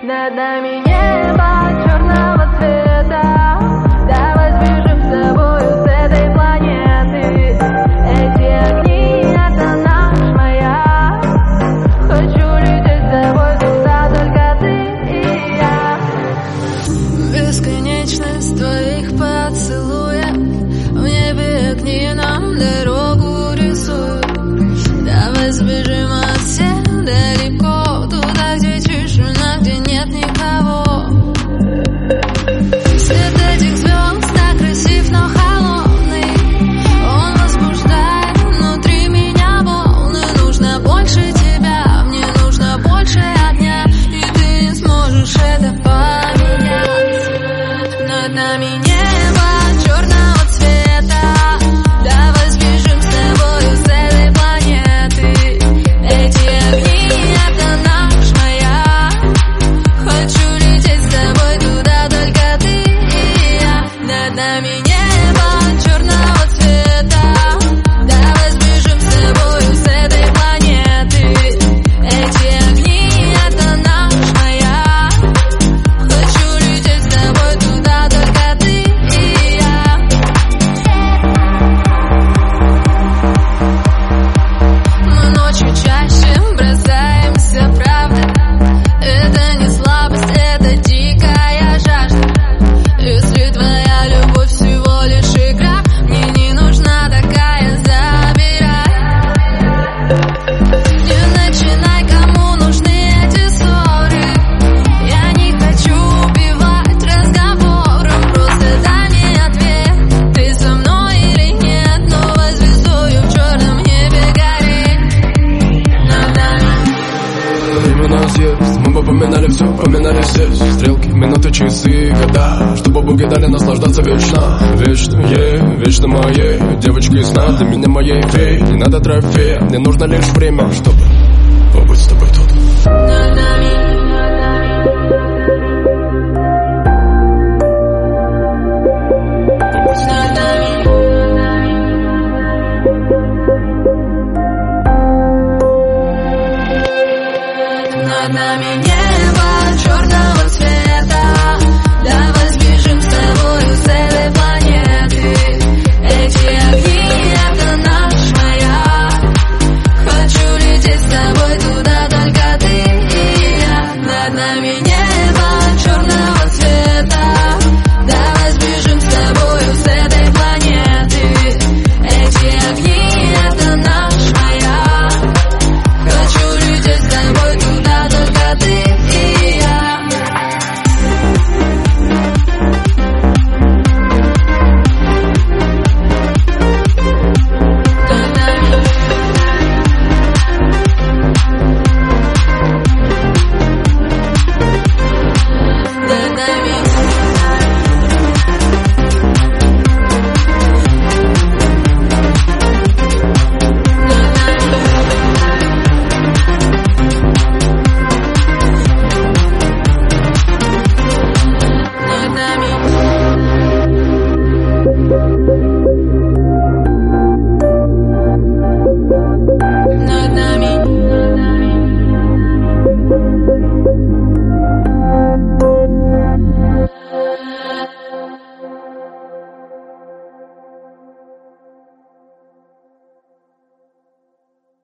Над нами небо черного цвета. Давай сбежим с тобою с этой планеты. Эти огни — это наш маяк. Хочу лететь с тобой туда, только ты и я. Бесконечность твоих поцелуев, в небе огни нам дорогу рисуют. Давай сбежим от всех далеко, туда, где тишина, где нет никого. Свет этих звезд так красив, но холодный. Он возбуждает внутри меня волны. Нужно больше тебя, мне нужно больше огня, и ты не сможешь это поменять. Над нами небо черного цвета. Давай сбежим с тобою с этой планеты. Эти огни — это наш маяк. Хочу лететь с тобой туда, только ты и я. Над нами небо черного цвета. Давай сбежим с тобою с этой планеты. Эти огни — это наш маяк. Хочу лететь с тобой туда, только ты и я. Мы ночью чаще бросаемся, правда. Это не слабость, это дикая жажда. Если твоя любовь всего лишь игра, мне не нужна такая, забирай. Не начинай, кому нужны эти ссоры. Я не хочу убивать разговором, просто дай мне ответ, ты со мной или нет. Новой звездою в черном небе гореть. Над нами. Время у нас есть, мы бы поминали все, поминали здесь. Стрелки, минуты, часы, года, чтобы боги дали наслаждаться вечно. Вечно ей, вечно моей девочкой сна, для меня моей феи. Не надо трофея, мне нужно лишь время, чтобы побыть с тобой тут. Над нами. Над нами. Над нами небо черного цвета. Давай сбежим с тобою с этой планеты. Эти огни — это наш маяк. Хочу лететь с тобой туда, только ты и я. Над нами небо черного